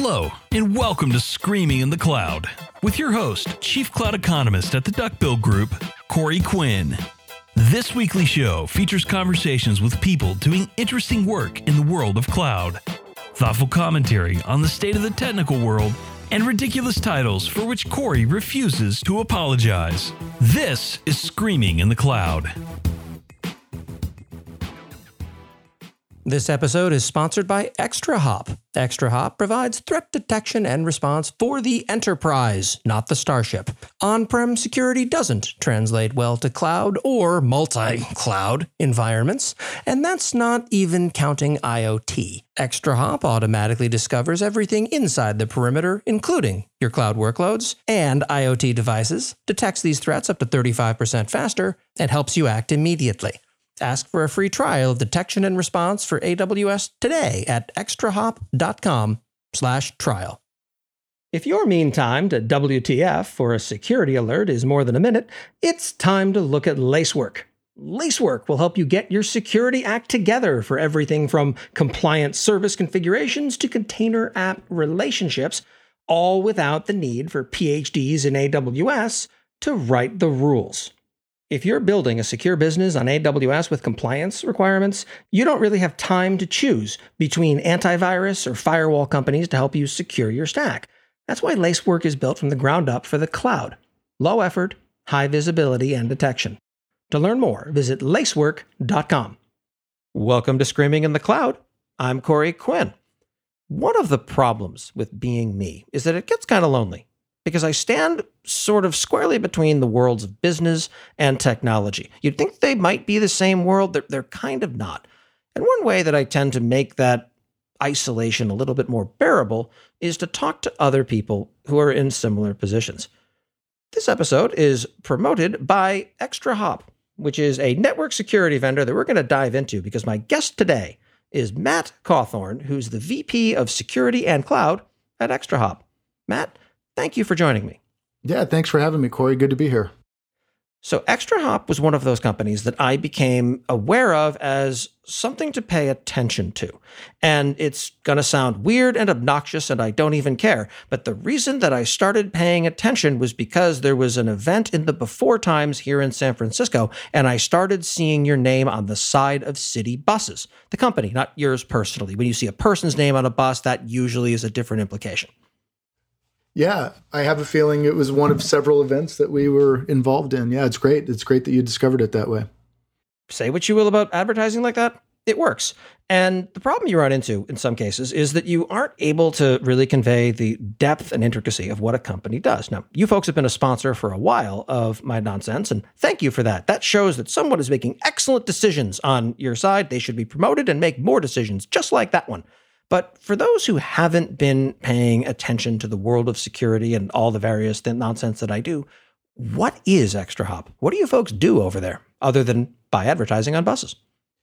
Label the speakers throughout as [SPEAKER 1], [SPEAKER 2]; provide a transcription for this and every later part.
[SPEAKER 1] Hello, and welcome to Screaming in the Cloud with your host, Chief Cloud Economist at the Duckbill Group, Corey Quinn. This weekly show features conversations with people doing interesting work in the world of cloud, thoughtful commentary on the state of the technical world, and ridiculous titles for which Corey refuses to apologize. This is Screaming in the Cloud.
[SPEAKER 2] This episode is sponsored by ExtraHop. ExtraHop provides threat detection and response for the enterprise, not the starship. On-prem security doesn't translate well to cloud or multi-cloud environments, and that's not even counting IoT. ExtraHop automatically discovers everything inside the perimeter, including your cloud workloads and IoT devices, detects these threats up to 35% faster, and helps you act immediately. Ask for a free trial of detection and response for AWS today at extrahop.com/trial. If your mean time to WTF for a security alert is more than a minute, it's time to look at Lacework. Lacework will help you get your security act together for everything from compliant service configurations to container app relationships, all without the need for PhDs in AWS to write the rules. If you're building a secure business on AWS with compliance requirements, you don't really have time to choose between antivirus or firewall companies to help you secure your stack. That's why Lacework is built from the ground up for the cloud. Low effort, high visibility, and detection. To learn more, visit lacework.com. Welcome to Screaming in the Cloud. I'm Corey Quinn. One of the problems with being me is that it gets kind of lonely, because I stand sort of squarely between the worlds of business and technology. You'd think they might be the same world, they're kind of not. And one way that I tend to make that isolation a little bit more bearable is to talk to other people who are in similar positions. This episode is promoted by ExtraHop, which is a network security vendor that we're going to dive into because my guest today is Matt Cawthorn, who's the VP of Security and Cloud at ExtraHop. Matt, thank you for joining me.
[SPEAKER 3] Yeah, thanks for having me, Corey. Good to be here.
[SPEAKER 2] So ExtraHop was one of those companies that I became aware of as something to pay attention to. And it's going to sound weird and obnoxious, and I don't even care. But the reason that I started paying attention was because there was an event in the before times here in San Francisco, and I started seeing your name on the side of city buses. The company, not yours personally. When you see a person's name on a bus, that usually is a different implication.
[SPEAKER 3] Yeah, I have a feeling it was one of several events that we were involved in. Yeah, it's great. It's great that you discovered it that way.
[SPEAKER 2] Say what you will about advertising like that, it works. And the problem you run into in some cases is that you aren't able to really convey the depth and intricacy of what a company does. Now, you folks have been a sponsor for a while of My Nonsense, and thank you for that. That shows that someone is making excellent decisions on your side. They should be promoted and make more decisions just like that one. But for those who haven't been paying attention to the world of security and all the various nonsense that I do, what is ExtraHop? What do you folks do over there other than buy advertising on buses?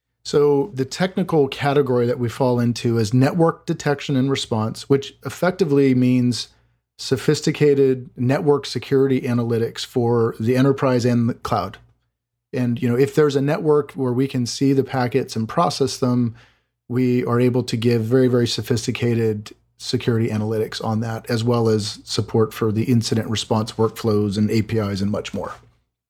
[SPEAKER 3] So the technical category that we fall into is network detection and response, which effectively means sophisticated network security analytics for the enterprise and the cloud. And, if there's a network where we can see the packets and process them, we are able to give very, very sophisticated security analytics on that, as well as support for the incident response workflows and APIs and much more.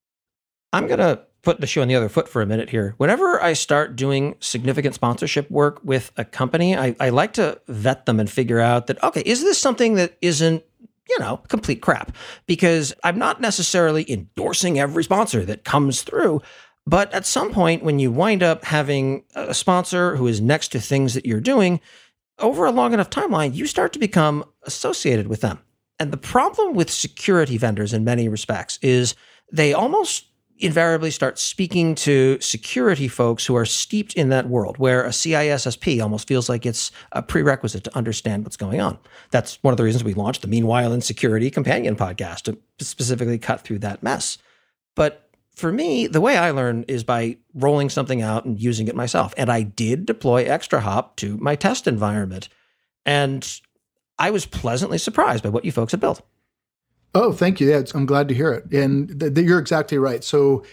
[SPEAKER 2] I'm going to put the shoe on the other foot for a minute here. Whenever I start doing significant sponsorship work with a company, I like to vet them and figure out that, okay, is this something that isn't complete crap? Because I'm not necessarily endorsing every sponsor that comes through. But at some point, when you wind up having a sponsor who is next to things that you're doing, over a long enough timeline, you start to become associated with them. And the problem with security vendors in many respects is they almost invariably start speaking to security folks who are steeped in that world, where a CISSP almost feels like it's a prerequisite to understand what's going on. That's one of the reasons we launched the Meanwhile in Security companion podcast, to specifically cut through that mess. But for me, the way I learn is by rolling something out and using it myself. And I did deploy ExtraHop to my test environment. And I was pleasantly surprised by what you folks have built.
[SPEAKER 3] Oh, thank you. Yeah, I'm glad to hear it. And you're exactly right. So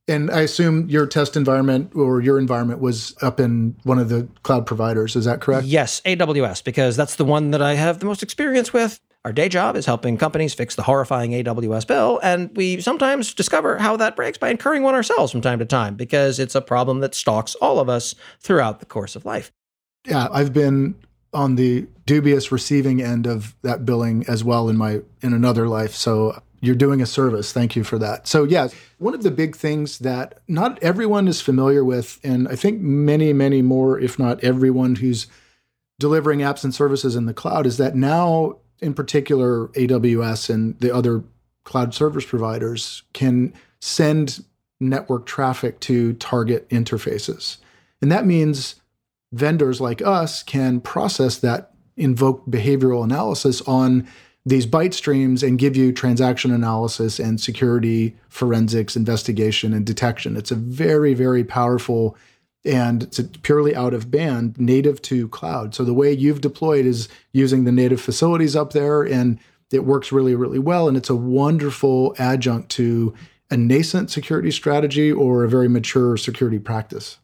[SPEAKER 3] And I assume your test environment or your environment was up in one of the cloud providers. Is that correct?
[SPEAKER 2] Yes, AWS, because that's the one that I have the most experience with. Our day job is helping companies fix the horrifying AWS bill, and we sometimes discover how that breaks by incurring one ourselves from time to time, because it's a problem that stalks all of us throughout the course of life.
[SPEAKER 3] Yeah, I've been on the dubious receiving end of that billing as well in another life. So you're doing a service. Thank you for that. So yeah, one of the big things that not everyone is familiar with, and I think many, many more, if not everyone who's delivering apps and services in the cloud, is that now, in particular, AWS and the other cloud service providers can send network traffic to target interfaces. And that means vendors like us can process that, invoke behavioral analysis on these byte streams and give you transaction analysis and security forensics, investigation, and detection. It's a very, very powerful, and it's purely out of band, native to cloud. So the way you've deployed is using the native facilities up there, and it works really, really well. And it's a wonderful adjunct to a nascent security strategy or a very mature security practice.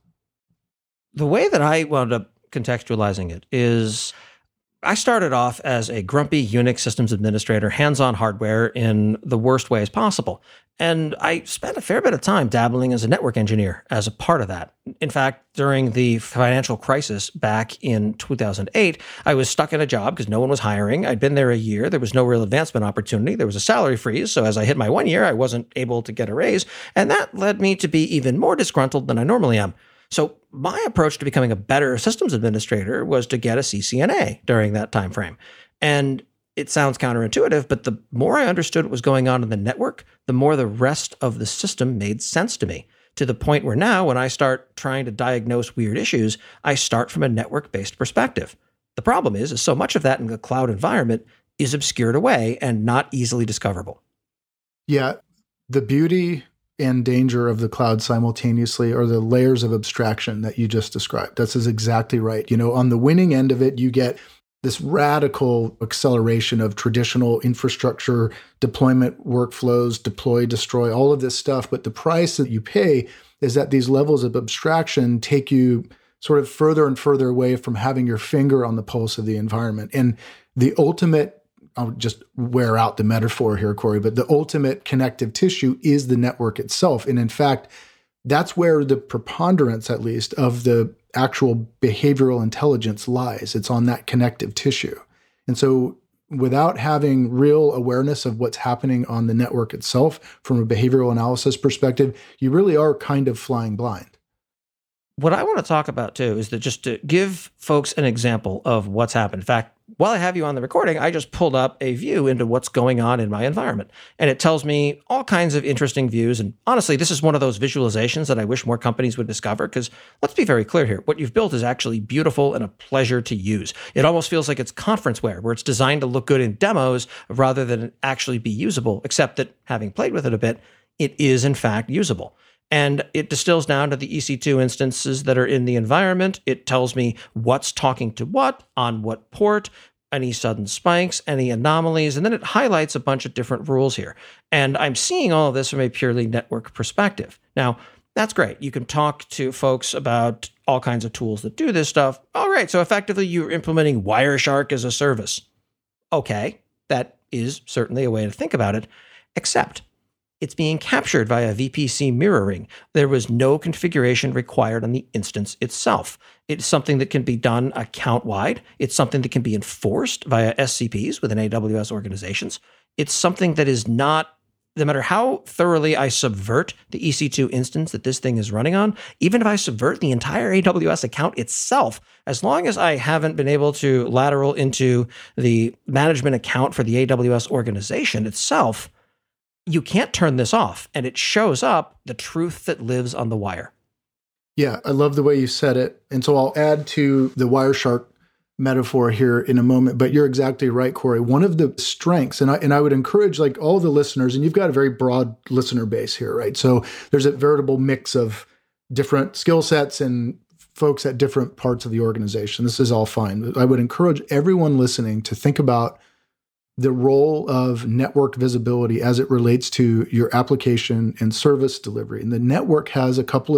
[SPEAKER 2] The way that I wound up contextualizing it is I started off as a grumpy Unix systems administrator, hands-on hardware in the worst ways possible. And I spent a fair bit of time dabbling as a network engineer as a part of that. In fact, during the financial crisis back in 2008, I was stuck in a job because no one was hiring. I'd been there a year. There was no real advancement opportunity. There was a salary freeze. So as I hit my 1 year, I wasn't able to get a raise. And that led me to be even more disgruntled than I normally am. So my approach to becoming a better systems administrator was to get a CCNA during that time frame. And it sounds counterintuitive, but the more I understood what was going on in the network, the more the rest of the system made sense to me, to the point where now when I start trying to diagnose weird issues, I start from a network-based perspective. The problem is so much of that in the cloud environment is obscured away and not easily discoverable.
[SPEAKER 3] Yeah, the beauty and danger of the cloud simultaneously are the layers of abstraction that you just described. That's exactly right. You know, on the winning end of it, you get this radical acceleration of traditional infrastructure, deployment workflows, deploy, destroy, all of this stuff. But the price that you pay is that these levels of abstraction take you sort of further and further away from having your finger on the pulse of the environment. And the ultimate, I'll just wear out the metaphor here, Corey, but the ultimate connective tissue is the network itself. And in fact, that's where the preponderance, at least, of the actual behavioral intelligence lies. It's on that connective tissue. And so without having real awareness of what's happening on the network itself from a behavioral analysis perspective, you really are kind of flying blind.
[SPEAKER 2] What I want to talk about, too, is that just to give folks an example of what's happened. In fact, while I have you on the recording, I just pulled up a view into what's going on in my environment. And it tells me all kinds of interesting views. And honestly, this is one of those visualizations that I wish more companies would discover, because let's be very clear here. What you've built is actually beautiful and a pleasure to use. It almost feels like it's conferenceware, where it's designed to look good in demos rather than actually be usable, except that having played with it a bit, it is in fact usable. And it distills down to the EC2 instances that are in the environment. It tells me what's talking to what, on what port, any sudden spikes, any anomalies, and then it highlights a bunch of different rules here. And I'm seeing all of this from a purely network perspective. Now, that's great. You can talk to folks about all kinds of tools that do this stuff. All right, so effectively you're implementing Wireshark as a service. Okay, that is certainly a way to think about it, except it's being captured via VPC mirroring. There was no configuration required on the instance itself. It's something that can be done account-wide. It's something that can be enforced via SCPs within AWS organizations. It's something that is not, no matter how thoroughly I subvert the EC2 instance that this thing is running on, even if I subvert the entire AWS account itself, as long as I haven't been able to lateral into the management account for the AWS organization itself, you can't turn this off, and it shows up the truth that lives on the wire.
[SPEAKER 3] Yeah, I love the way you said it. And so I'll add to the Wireshark metaphor here in a moment, but you're exactly right, Corey. One of the strengths, and I would encourage like all the listeners, and you've got a very broad listener base here, right? So there's a veritable mix of different skill sets and folks at different parts of the organization. This is all fine. I would encourage everyone listening to think about the role of network visibility as it relates to your application and service delivery. And the network has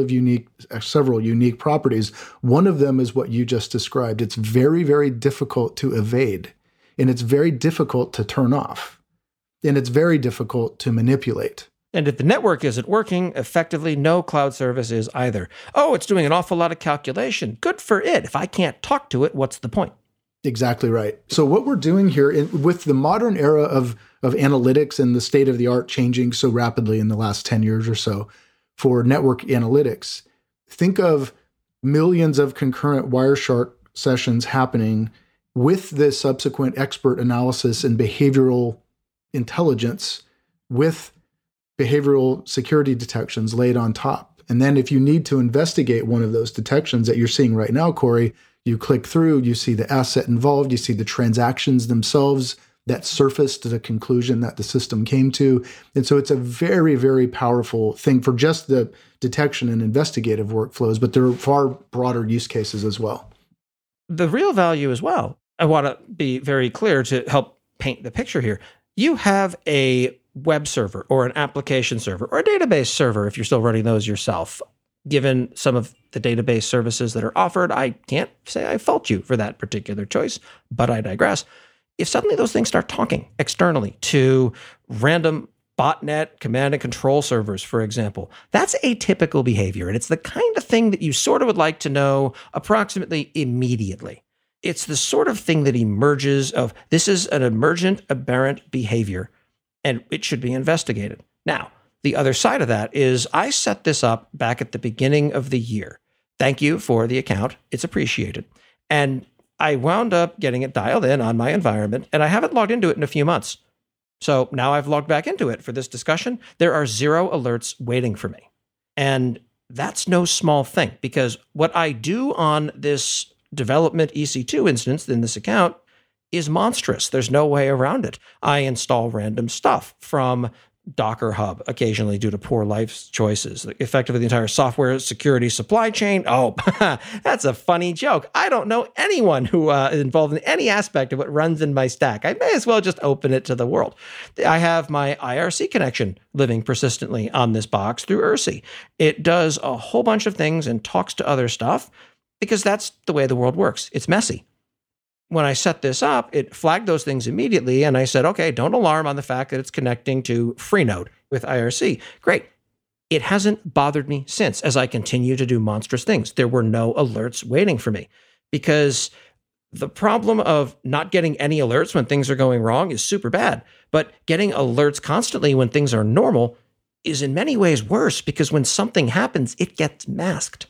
[SPEAKER 3] several unique properties. One of them is what you just described. It's very, very difficult to evade, and it's very difficult to turn off, and it's very difficult to manipulate.
[SPEAKER 2] And if the network isn't working, effectively no cloud service is either. Oh, it's doing an awful lot of calculation. Good for it. If I can't talk to it, what's the point?
[SPEAKER 3] Exactly right. So what we're doing here with the modern era of analytics and the state of the art changing so rapidly in the last 10 years or so for network analytics, think of millions of concurrent Wireshark sessions happening with the subsequent expert analysis and behavioral intelligence with behavioral security detections laid on top. And then if you need to investigate one of those detections that you're seeing right now, Corey, you click through, you see the asset involved, you see the transactions themselves that surfaced the conclusion that the system came to. And so it's a very, very powerful thing for just the detection and investigative workflows, but there are far broader use cases as well.
[SPEAKER 2] The real value as well, I want to be very clear to help paint the picture here. You have a web server or an application server or a database server if you're still running those yourself. Given some of the database services that are offered, I can't say I fault you for that particular choice, but I digress. If suddenly those things start talking externally to random botnet command and control servers, for example, that's atypical behavior. And it's the kind of thing that you sort of would like to know approximately immediately. It's the sort of thing that emerges of this is an emergent, aberrant behavior, and it should be investigated. Now, the other side of that is I set this up back at the beginning of the year. Thank you for the account. It's appreciated. And I wound up getting it dialed in on my environment, and I haven't logged into it in a few months. So now I've logged back into it for this discussion. There are 0 alerts waiting for me. And that's no small thing, because what I do on this development EC2 instance in this account is monstrous. There's no way around it. I install random stuff from Docker Hub, occasionally due to poor life choices. Effectively, the entire software security supply chain. Oh, that's a funny joke. I don't know anyone who is involved in any aspect of what runs in my stack. I may as well just open it to the world. I have my IRC connection living persistently on this box through IRC. It does a whole bunch of things and talks to other stuff because that's the way the world works. It's messy. When I set this up, it flagged those things immediately, and I said, okay, don't alarm on the fact that it's connecting to Freenode with IRC. Great. It hasn't bothered me since as I continue to do monstrous things. There were no alerts waiting for me because the problem of not getting any alerts when things are going wrong is super bad, but getting alerts constantly when things are normal is in many ways worse because when something happens, it gets masked.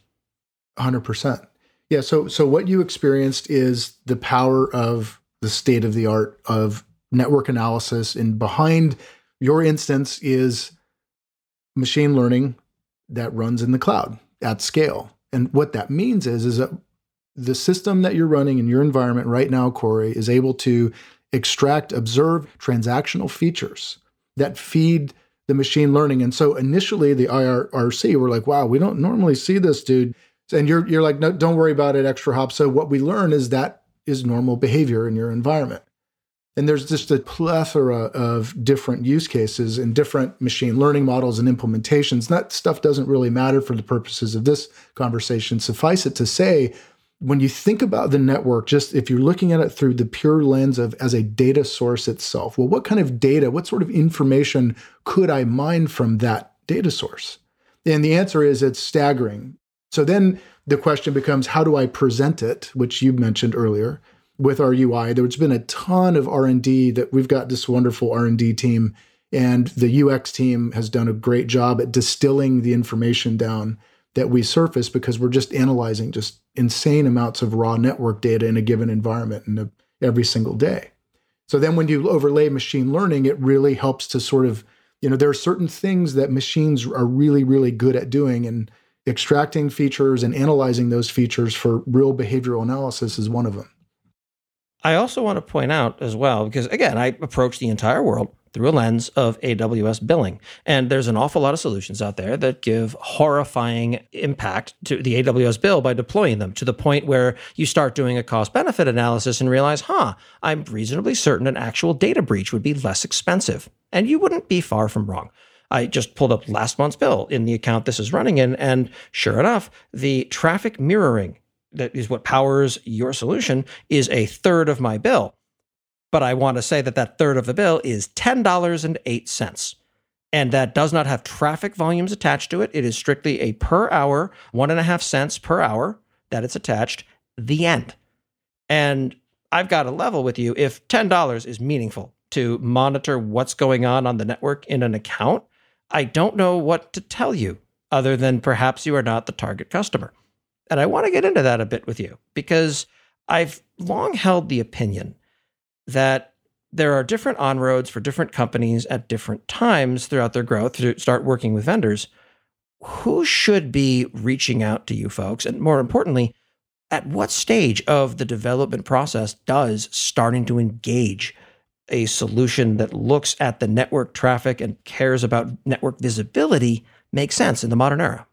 [SPEAKER 3] 100%. Yeah, so what you experienced is the power of the state of the art of network analysis, and behind your instance is machine learning that runs in the cloud at scale. And what that means is that the system that you're running in your environment right now, Corey, is able to observe transactional features that feed the machine learning. And so initially the IRC were like, wow, we don't normally see this, dude. And you're like, no, don't worry about it, extra hop. So what we learn is that is normal behavior in your environment. And there's just a plethora of different use cases and different machine learning models and implementations. That stuff doesn't really matter for the purposes of this conversation. Suffice it to say, when you think about the network, just if you're looking at it through the pure lens of as a data source itself, well, what kind of data, what sort of information could I mine from that data source? And the answer is it's staggering. So then the question becomes, how do I present it, which you mentioned earlier with our UI? There's been a ton of R&D that we've got this wonderful R&D team, and the UX team has done a great job at distilling the information down that we surface because we're just analyzing just insane amounts of raw network data in a given environment every single day. So then when you overlay machine learning, it really helps to sort of, there are certain things that machines are really, really good at doing, and extracting features and analyzing those features for real behavioral analysis is one of them.
[SPEAKER 2] I also want to point out as well, because again, I approach the entire world through a lens of AWS billing. And there's an awful lot of solutions out there that give horrifying impact to the AWS bill by deploying them, to the point where you start doing a cost-benefit analysis and realize, I'm reasonably certain an actual data breach would be less expensive. And you wouldn't be far from wrong. I just pulled up last month's bill in the account this is running in, and sure enough, the traffic mirroring that is what powers your solution is a third of my bill. But I want to say that third of the bill is $10.08. And that does not have traffic volumes attached to it. It is strictly a per hour, 1.5 cents per hour that it's attached, the end. And I've got to level with you. If $10 is meaningful to monitor what's going on the network in an account, I don't know what to tell you other than perhaps you are not the target customer. And I want to get into that a bit with you, because I've long held the opinion that there are different on-roads for different companies at different times throughout their growth to start working with vendors. Who should be reaching out to you folks? And more importantly, at what stage of the development process does starting to engage a solution that looks at the network traffic and cares about network visibility make sense in the modern era?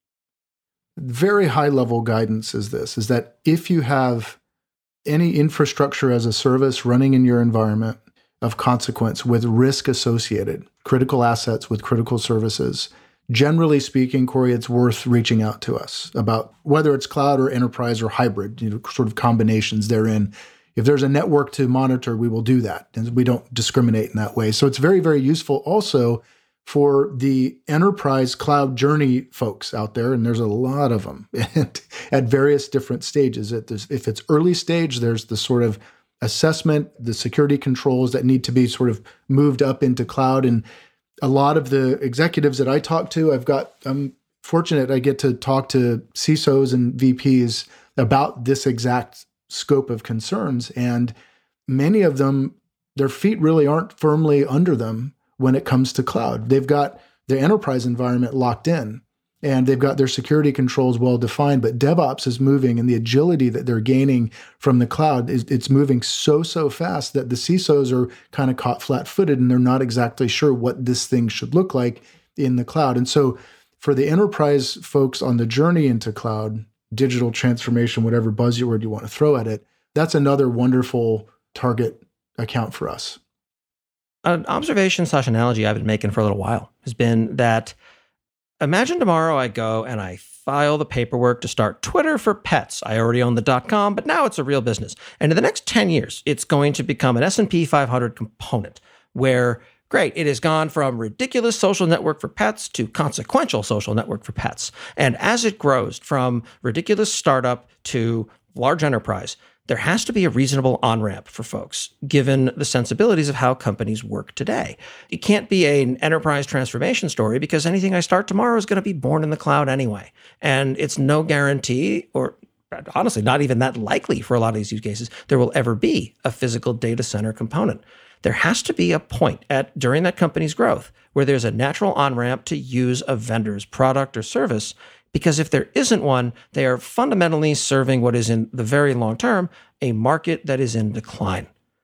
[SPEAKER 3] Very high level guidance is that if you have any infrastructure as a service running in your environment of consequence with risk associated, critical assets with critical services, generally speaking, Corey, it's worth reaching out to us about whether it's cloud or enterprise or hybrid, sort of combinations therein. If there's a network to monitor, we will do that. And we don't discriminate in that way. So it's very, very useful also for the enterprise cloud journey folks out there, and there's a lot of them at various different stages. If it's early stage, there's the sort of assessment, the security controls that need to be sort of moved up into cloud. And a lot of the executives that I talk to, I'm fortunate I get to talk to CISOs and VPs about this exact scope of concerns. And many of them, their feet really aren't firmly under them when it comes to cloud. They've got their enterprise environment locked in, and they've got their security controls well defined, but DevOps is moving, and the agility that they're gaining from the cloud, it's moving so fast that the CISOs are kind of caught flat-footed, and they're not exactly sure what this thing should look like in the cloud. And so for the enterprise folks on the journey into cloud, digital transformation, whatever buzzword you want to throw at it, that's another wonderful target account for us.
[SPEAKER 2] An observation/analogy I've been making for a little while has been that imagine tomorrow I go and I file the paperwork to start Twitter for Pets. I already own the .com, but now it's a real business. And in the next 10 years, it's going to become an S&P 500 component where, great, it has gone from ridiculous social network for pets to consequential social network for pets. And as it grows from ridiculous startup to large enterprise, there has to be a reasonable on-ramp for folks, given the sensibilities of how companies work today. It can't be an enterprise transformation story because anything I start tomorrow is going to be born in the cloud anyway. And it's no guarantee, or honestly, not even that likely for a lot of these use cases, there will ever be a physical data center component. There has to be a point during that company's growth where there's a natural on-ramp to use a vendor's product or service. Because if there isn't one, they are fundamentally serving what is in the very long term, a market that is in decline.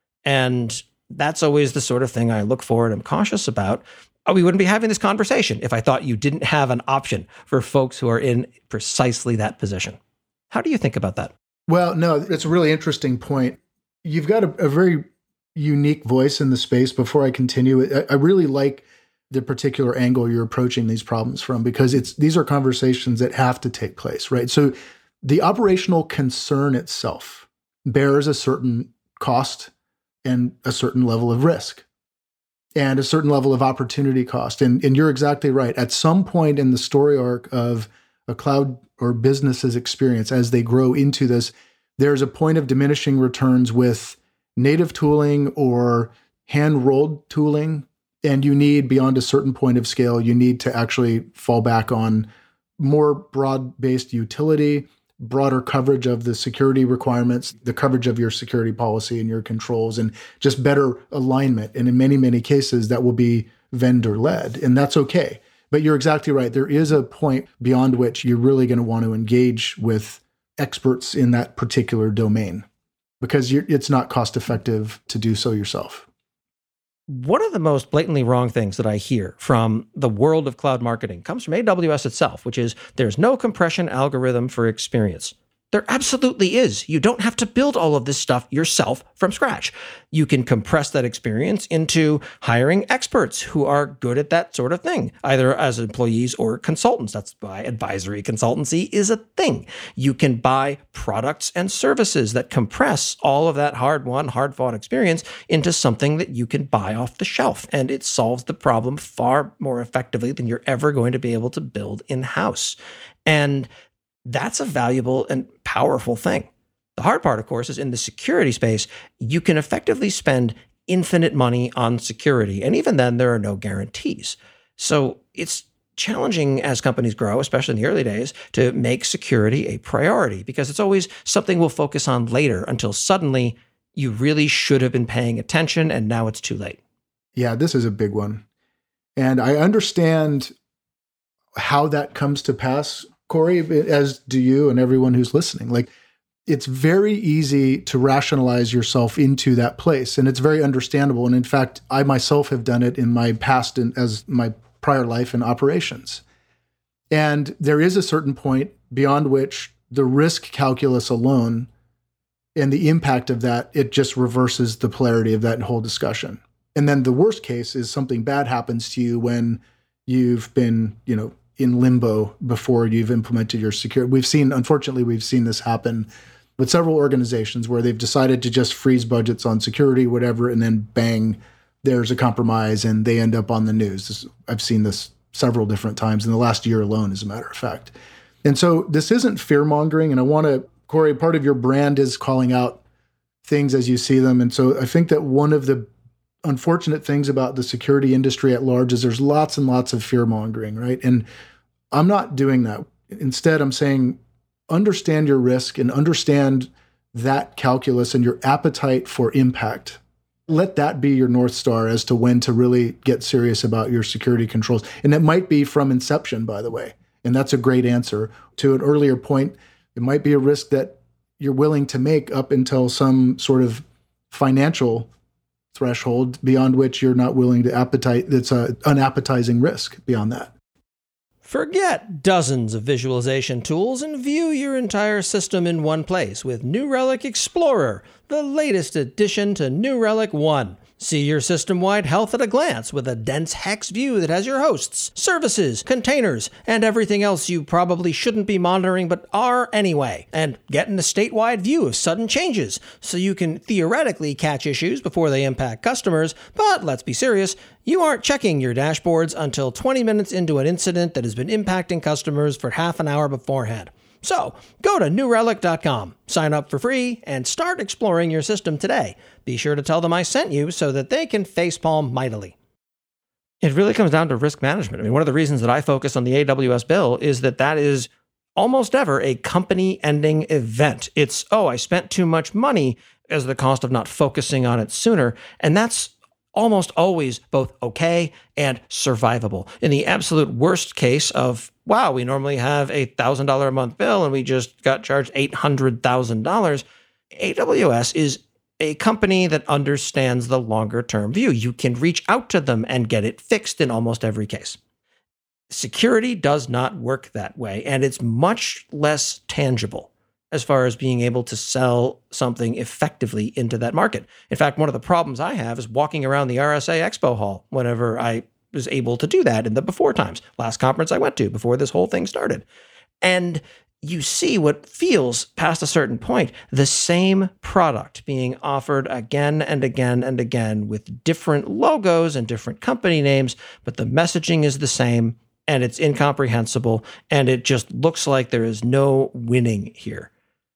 [SPEAKER 2] And that's always the sort of thing I look for and am cautious about. We wouldn't be having this conversation if I thought you didn't have an option for folks who are in precisely that position. How do you think about that?
[SPEAKER 3] Well, no, it's a really interesting point. You've got a very unique voice in the space. Before I continue, I really like the particular angle you're approaching these problems from, because these are conversations that have to take place, right? So the operational concern itself bears a certain cost and a certain level of risk and a certain level of opportunity cost. And you're exactly right. At some point in the story arc of a cloud or business's experience, as they grow into this, there's a point of diminishing returns with native tooling or hand-rolled tooling. And you need, beyond a certain point of scale, you need to actually fall back on more broad-based utility, broader coverage of the security requirements, the coverage of your security policy and your controls, and just better alignment. And in many, many cases, that will be vendor-led, and that's okay. But you're exactly right. There is a point beyond which you're really going to want to engage with experts in that particular domain, because it's not cost-effective to do so yourself.
[SPEAKER 2] One of the most blatantly wrong things that I hear from the world of cloud marketing comes from AWS itself, which is there's no compression algorithm for experience. There absolutely is. You don't have to build all of this stuff yourself from scratch. You can compress that experience into hiring experts who are good at that sort of thing, either as employees or consultants. That's why advisory consultancy is a thing. You can buy products and services that compress all of that hard-won, hard-fought experience into something that you can buy off the shelf. And it solves the problem far more effectively than you're ever going to be able to build in-house. And that's a valuable and powerful thing. The hard part, of course, is in the security space, you can effectively spend infinite money on security. And even then, there are no guarantees. So it's challenging as companies grow, especially in the early days, to make security a priority because it's always something we'll focus on later until suddenly you really should have been paying attention and now it's too late.
[SPEAKER 3] Yeah, this is a big one. And I understand how that comes to pass, Corey, as do you and everyone who's listening. Like, it's very easy to rationalize yourself into that place, and it's very understandable. And in fact, I myself have done it in my past as my prior life in operations. And there is a certain point beyond which the risk calculus alone and the impact of that, it just reverses the polarity of that whole discussion. And then the worst case is something bad happens to you when you've been, in limbo before you've implemented your security. Unfortunately, we've seen this happen with several organizations where they've decided to just freeze budgets on security, whatever, and then bang, there's a compromise and they end up on the news. I've seen this several different times in the last year alone, as a matter of fact. And so this isn't fear-mongering, and Corey, part of your brand is calling out things as you see them. And so I think that one of the unfortunate things about the security industry at large is there's lots and lots of fear-mongering, right? And I'm not doing that. Instead, I'm saying understand your risk and understand that calculus and your appetite for impact. Let that be your North Star as to when to really get serious about your security controls. And it might be from inception, by the way. And that's a great answer. To an earlier point, it might be a risk that you're willing to make up until some sort of financial threshold beyond which you're not willing to appetite. That's an unappetizing risk beyond that.
[SPEAKER 2] Forget dozens of visualization tools and view your entire system in one place with New Relic Explorer, the latest addition to New Relic One. See your system-wide health at a glance with a dense hex view that has your hosts, services, containers, and everything else you probably shouldn't be monitoring but are anyway. And get in a statewide view of sudden changes so you can theoretically catch issues before they impact customers, but let's be serious, you aren't checking your dashboards until 20 minutes into an incident that has been impacting customers for half an hour beforehand. So, go to newrelic.com, sign up for free, and start exploring your system today. Be sure to tell them I sent you so that they can facepalm mightily. It really comes down to risk management. I mean, one of the reasons that I focus on the AWS bill is that is almost ever a company-ending event. It's, I spent too much money as the cost of not focusing on it sooner, and that's almost always both okay and survivable. In the absolute worst case of, wow, we normally have a $1,000 a month bill and we just got charged $800,000, AWS is a company that understands the longer term view. You can reach out to them and get it fixed in almost every case. Security does not work that way, and it's much less tangible as far as being able to sell something effectively into that market. In fact, one of the problems I have is walking around the RSA Expo Hall whenever I was able to do that in the before times. Last conference I went to before this whole thing started. And you see what feels, past a certain point, the same product being offered again and again and again with different logos and different company names, but the messaging is the same and it's incomprehensible and it just looks like there is no winning here.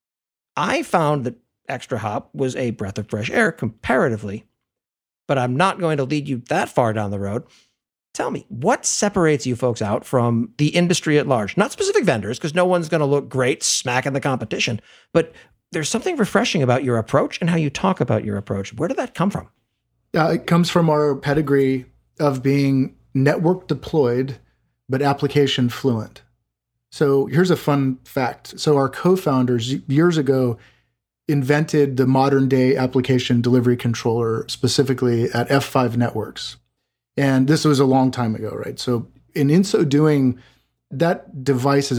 [SPEAKER 2] I found that ExtraHop was a breath of fresh air comparatively, but I'm not going to lead you that far down the road. Tell me, what separates you folks out from the industry at large? Not specific vendors, because no one's going to look great smacking the competition, but there's something refreshing about your approach and how you talk about your approach. Where did that come from?
[SPEAKER 3] It comes from our pedigree of being network deployed, but application fluent. So here's a fun fact. So our co-founders years ago invented the modern day application delivery controller, specifically at F5 Networks. And this was a long time ago, right? So in so doing, that device is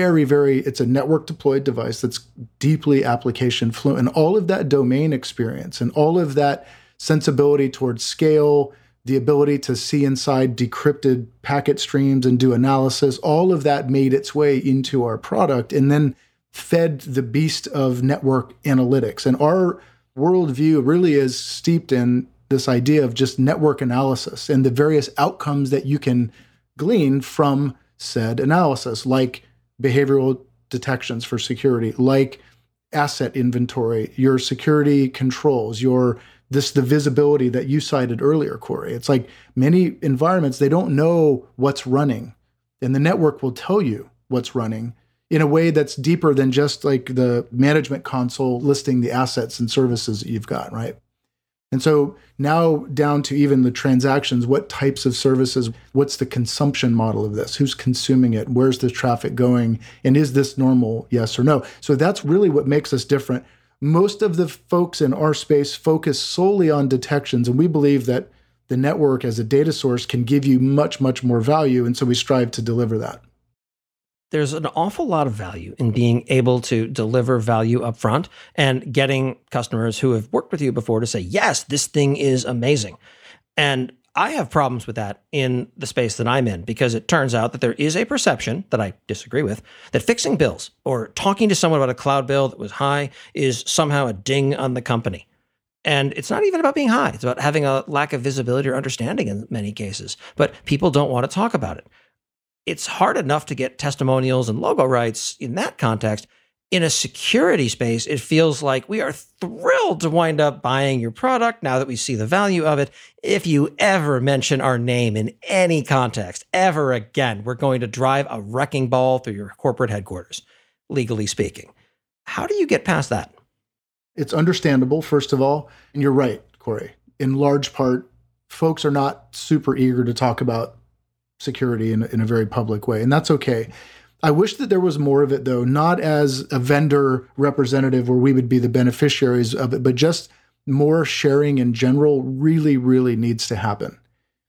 [SPEAKER 3] it's a network deployed device that's deeply application fluent. And all of that domain experience and all of that sensibility towards scale, the ability to see inside decrypted packet streams and do analysis, all of that made its way into our product and then fed the beast of network analytics. And our worldview really is steeped in this idea of just network analysis and the various outcomes that you can glean from said analysis, like behavioral detections for security, like asset inventory, your security controls, the visibility that you cited earlier, Corey. It's like many environments, they don't know what's running, and the network will tell you what's running in a way that's deeper than just like the management console listing the assets and services that you've got, right? And so now down to even the transactions, what types of services, what's the consumption model of this? Who's consuming it? Where's the traffic going? And is this normal? Yes or no? So that's really what makes us different. Most of the folks in our space focus solely on detections, and we believe that the network as a data source can give you much, much more value. And so we strive to deliver that.
[SPEAKER 2] There's an awful lot of value in being able to deliver value up front and getting customers who have worked with you before to say, yes, this thing is amazing. And I have problems with that in the space that I'm in, because it turns out that there is a perception that I disagree with, that fixing bills or talking to someone about a cloud bill that was high is somehow a ding on the company. And it's not even about being high. It's about having a lack of visibility or understanding in many cases. But people don't want to talk about it. It's hard enough to get testimonials and logo rights in that context. In a security space, it feels like we are thrilled to wind up buying your product now that we see the value of it. If you ever mention our name in any context, ever again, we're going to drive a wrecking ball through your corporate headquarters, legally speaking. How do you get past that?
[SPEAKER 3] It's understandable, first of all. And you're right, Corey. In large part, folks are not super eager to talk about security in a very public way, and that's okay. I wish that there was more of it, though, not as a vendor representative where we would be the beneficiaries of it, but just more sharing in general really, really needs to happen.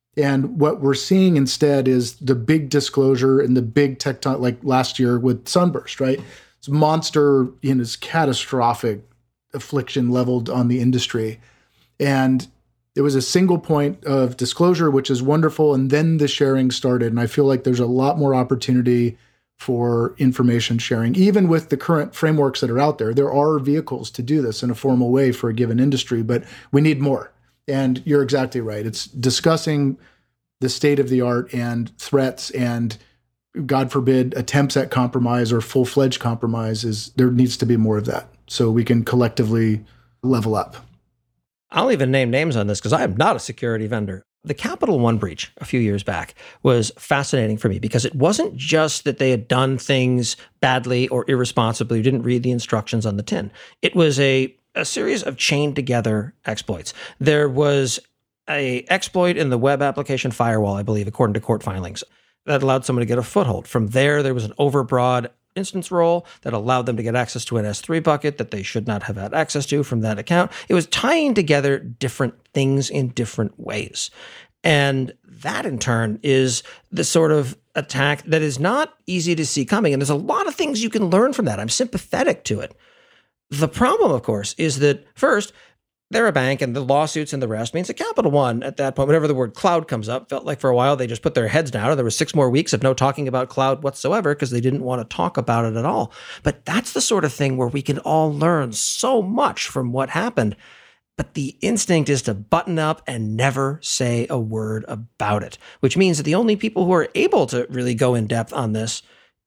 [SPEAKER 3] And what we're seeing instead is the big disclosure and the big like last year with Sunburst, right? It's monster in its catastrophic affliction leveled on the industry. And there was a single point of disclosure, which is wonderful. And then the sharing started. And I feel like there's a lot more opportunity for information sharing. Even with the current frameworks that are out there, there are vehicles to do this in a formal way for a given industry, but we need more. And you're exactly right. It's discussing the state of the art and threats and, God forbid, attempts at compromise or full-fledged compromise. There needs to be more of that so we can collectively level up.
[SPEAKER 2] I'll even name names on this because I am not a security vendor. The Capital One breach a few years back was fascinating for me because it wasn't just that they had done things badly or irresponsibly, didn't read the instructions on the tin. It was a series of chained together exploits. There was an exploit in the web application firewall, I believe, according to court filings, that allowed someone to get a foothold. From there was an overbroad instance role that allowed them to get access to an S3 bucket that they should not have had access to from that account. It was tying together different things in different ways. And that in turn is the sort of attack that is not easy to see coming. And there's a lot of things you can learn from that. I'm sympathetic to it. The problem, of course, is that first, they're a bank and the lawsuits and the rest means that Capital One at that point, whenever the word cloud comes up, felt like for a while they just put their heads down and there was 6 more weeks of no talking about cloud whatsoever because they didn't want to talk about it at all. But that's the sort of thing where we can all learn so much from what happened. But the instinct is to button up and never say a word about it, which means that the only people who are able to really go in depth on this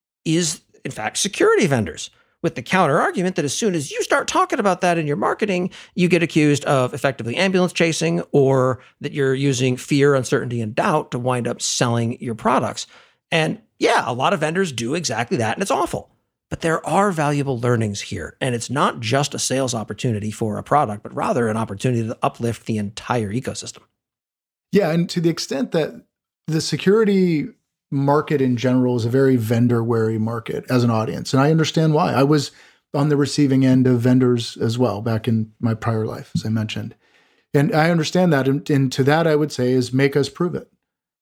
[SPEAKER 2] is, in fact, security vendors. With the counter argument that as soon as you start talking about that in your marketing, you get accused of effectively ambulance chasing or that you're using fear, uncertainty, and doubt to wind up selling your products. And yeah, a lot of vendors do exactly that, and it's awful. But there are valuable learnings here, and it's not just a sales opportunity for a product, but rather an opportunity to uplift the entire ecosystem.
[SPEAKER 3] Yeah, and to the extent that the security market in general is a very vendor-wary market as an audience. And I understand why. I was on the receiving end of vendors as well, back in my prior life, as I mentioned. And I understand that. And to that, I would say is make us prove it.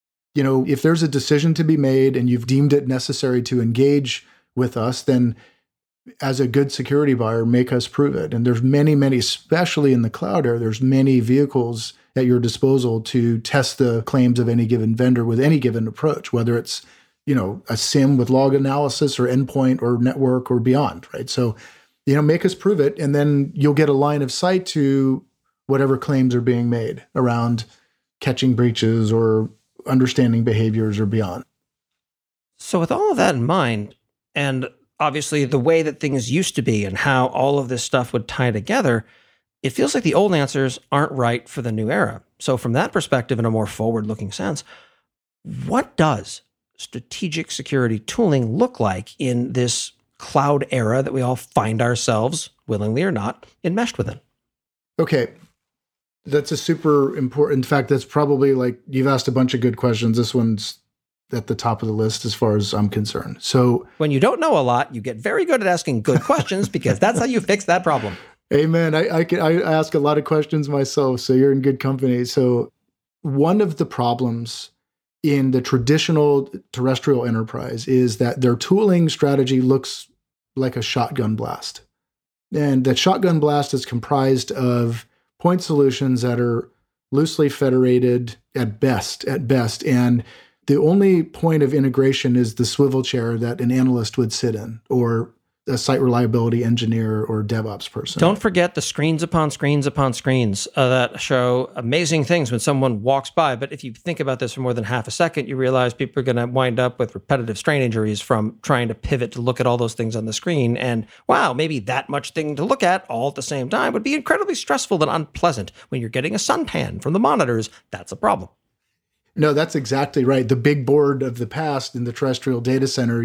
[SPEAKER 3] If there's a decision to be made and you've deemed it necessary to engage with us, then as a good security buyer, make us prove it. And there's many, especially in the cloud era, there's many vehicles at your disposal to test the claims of any given vendor with any given approach, whether it's, a SIEM with log analysis or endpoint or network or beyond, right? So, make us prove it, and then you'll get a line of sight to whatever claims are being made around catching breaches or understanding behaviors or beyond.
[SPEAKER 2] So with all of that in mind, and obviously the way that things used to be and how all of this stuff would tie together, it feels like the old answers aren't right for the new era. So from that perspective, in a more forward-looking sense, what does strategic security tooling look like in this cloud era that we all find ourselves, willingly or not, enmeshed within?
[SPEAKER 3] Okay. That's a super important. In fact, that's probably like, you've asked a bunch of good questions. This one's at the top of the list as far as I'm concerned. So
[SPEAKER 2] when you don't know a lot, you get very good at asking good questions because that's how you fix that problem.
[SPEAKER 3] Amen. I ask a lot of questions myself, so you're in good company. So one of the problems in the traditional terrestrial enterprise is that their tooling strategy looks like a shotgun blast. And that shotgun blast is comprised of point solutions that are loosely federated at best, and the only point of integration is the swivel chair that an analyst would sit in, or a site reliability engineer or DevOps person.
[SPEAKER 2] Don't forget the screens upon screens upon screens that show amazing things when someone walks by. But if you think about this for more than half a second, you realize people are going to wind up with repetitive strain injuries from trying to pivot to look at all those things on the screen. And wow, maybe that much thing to look at all at the same time would be incredibly stressful and unpleasant. When you're getting a suntan from the monitors, that's a problem.
[SPEAKER 3] No, that's exactly right. The big board of the past in the terrestrial data center,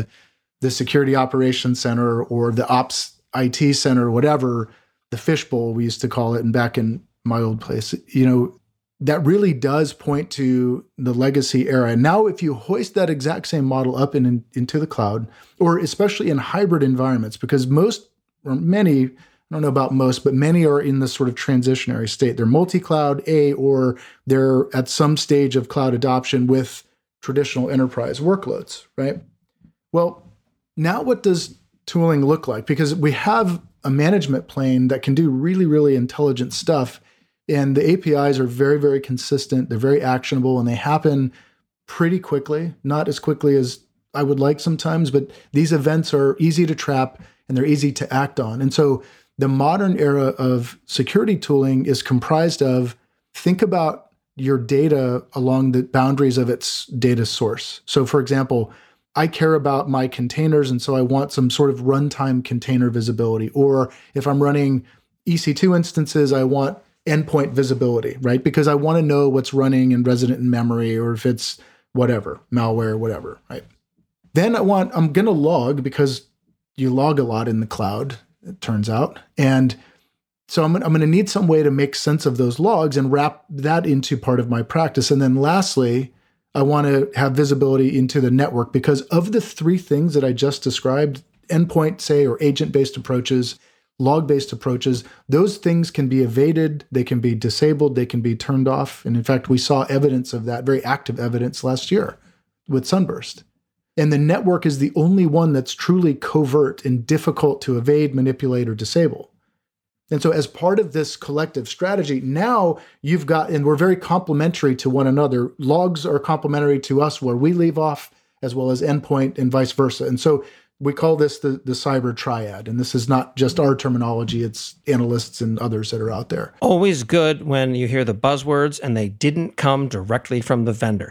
[SPEAKER 3] the security operations center or the ops IT center, whatever, the fishbowl we used to call it, and back in my old place, that really does point to the legacy era. And now if you hoist that exact same model up into the cloud, or especially in hybrid environments, because most or many, I don't know about most, but many are in this sort of transitionary state. They're multi-cloud, or they're at some stage of cloud adoption with traditional enterprise workloads, right? Well, now what does tooling look like? Because we have a management plane that can do really, really intelligent stuff. And the APIs are very, very consistent. They're very actionable, and they happen pretty quickly, not as quickly as I would like sometimes, but these events are easy to trap and they're easy to act on. And so the modern era of security tooling is comprised of, think about your data along the boundaries of its data source. So for example, I care about my containers, and so I want some sort of runtime container visibility. Or if I'm running EC2 instances, I want endpoint visibility, right? Because I want to know what's running and resident in memory, or if it's whatever, malware, whatever, right? Then I'm going to log, because you log a lot in the cloud, it turns out. And so I'm going to need some way to make sense of those logs and wrap that into part of my practice. And then lastly, I want to have visibility into the network, because of the three things that I just described, endpoint, say, or agent-based approaches, log-based approaches, those things can be evaded, they can be disabled, they can be turned off. And in fact, we saw evidence of that, very active evidence last year with Sunburst. And the network is the only one that's truly covert and difficult to evade, manipulate, or disable. And so as part of this collective strategy, now you've got, and we're very complementary to one another. Logs are complementary to us where we leave off, as well as endpoint and vice versa. And so we call this the cyber triad. And this is not just our terminology, it's analysts and others that are out there.
[SPEAKER 2] Always good when you hear the buzzwords and they didn't come directly from the vendor.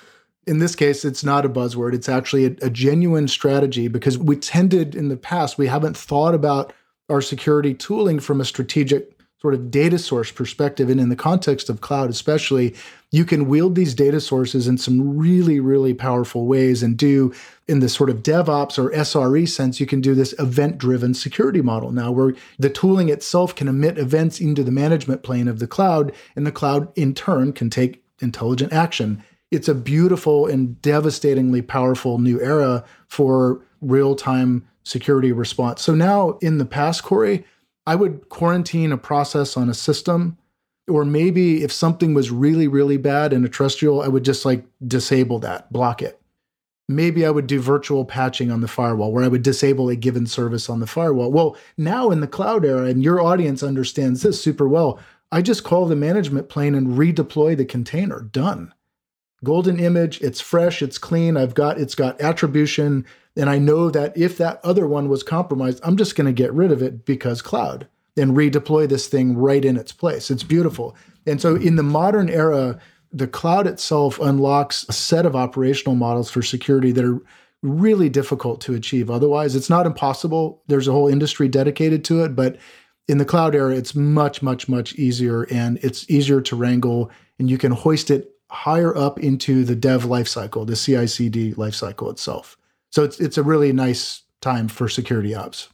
[SPEAKER 3] In this case, it's not a buzzword. It's actually a genuine strategy, because we tended in the past, we haven't thought about our security tooling from a strategic sort of data source perspective. And in the context of cloud especially, you can wield these data sources in some really, really powerful ways, and do, in the sort of DevOps or SRE sense, you can do this event-driven security model now, where the tooling itself can emit events into the management plane of the cloud, and the cloud in turn can take intelligent action. It's a beautiful and devastatingly powerful new era for real-time security response. So now in the past, Corey, I would quarantine a process on a system, or maybe if something was really, really bad in a terrestrial, I would just like disable that, block it. Maybe I would do virtual patching on the firewall where I would disable a given service on the firewall. Well, now in the cloud era, and your audience understands this super well, I just call the management plane and redeploy the container. Done. Golden image, it's fresh, it's clean, it's got attribution, and I know that if that other one was compromised, I'm just going to get rid of it because cloud, and redeploy this thing right in its place. It's beautiful. And so in the modern era, the cloud itself unlocks a set of operational models for security that are really difficult to achieve. Otherwise, it's not impossible. There's a whole industry dedicated to it, but in the cloud era, it's much, much, much easier, and it's easier to wrangle, and you can hoist it higher up into the dev lifecycle, the CI/CD lifecycle itself. So it's a really nice time for security ops.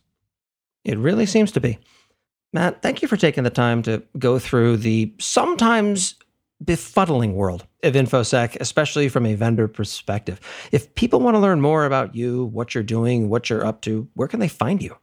[SPEAKER 2] It really seems to be. Matt, thank you for taking the time to go through the sometimes befuddling world of InfoSec, especially from a vendor perspective. If people want to learn more about you, what you're doing, what you're up to, where can they find you?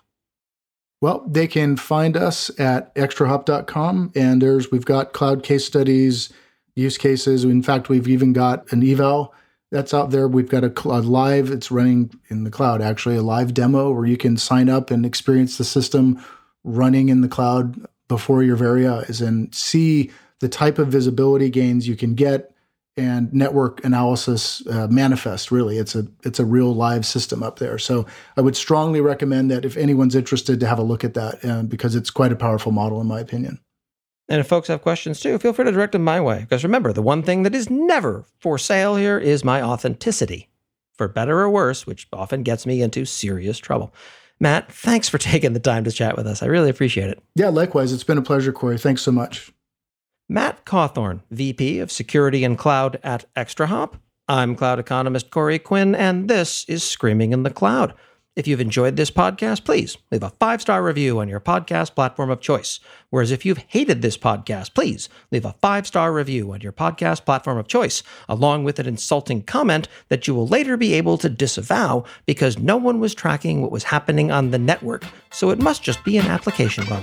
[SPEAKER 3] Well, they can find us at extrahop.com, and we've got cloud case studies, use cases. In fact, we've even got an eval that's out there. We've got a live, it's running in the cloud, actually, a live demo where you can sign up and experience the system running in the cloud before your very eyes and see the type of visibility gains you can get and network analysis manifest. Really, it's a real live system up there. So I would strongly recommend that if anyone's interested to have a look at that because it's quite a powerful model in my opinion.
[SPEAKER 2] And if folks have questions too, feel free to direct them my way. Because remember, the one thing that is never for sale here is my authenticity, for better or worse, which often gets me into serious trouble. Matt, thanks for taking the time to chat with us. I really appreciate it.
[SPEAKER 3] Yeah, likewise. It's been a pleasure, Corey. Thanks so much.
[SPEAKER 2] Matt Cawthorn, VP of Security and Cloud at ExtraHop. I'm cloud economist Corey Quinn, and this is Screaming in the Cloud. If you've enjoyed this podcast, please leave a 5-star review on your podcast platform of choice. Whereas if you've hated this podcast, please leave a 5-star review on your podcast platform of choice, along with an insulting comment that you will later be able to disavow because no one was tracking what was happening on the network, so it must just be an application bug.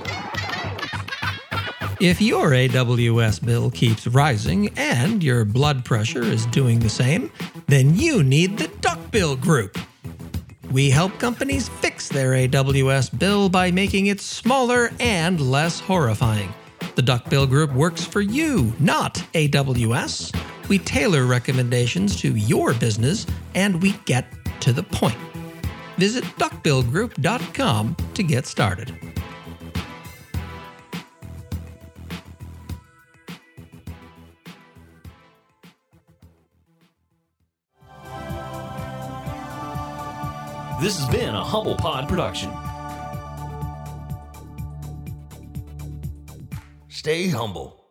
[SPEAKER 2] If your AWS bill keeps rising and your blood pressure is doing the same, then you need the DuckBill Group. We help companies fix their AWS bill by making it smaller and less horrifying. The DuckBill Group works for you, not AWS. We tailor recommendations to your business, and we get to the point. Visit duckbillgroup.com to get started.
[SPEAKER 1] This has been a Humble Pod production. Stay humble.